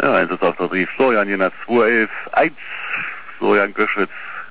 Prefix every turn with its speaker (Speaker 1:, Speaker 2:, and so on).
Speaker 1: Ja, Einsatz auf der Brief Florian, Jena 211, 1, Florian Göschwitz,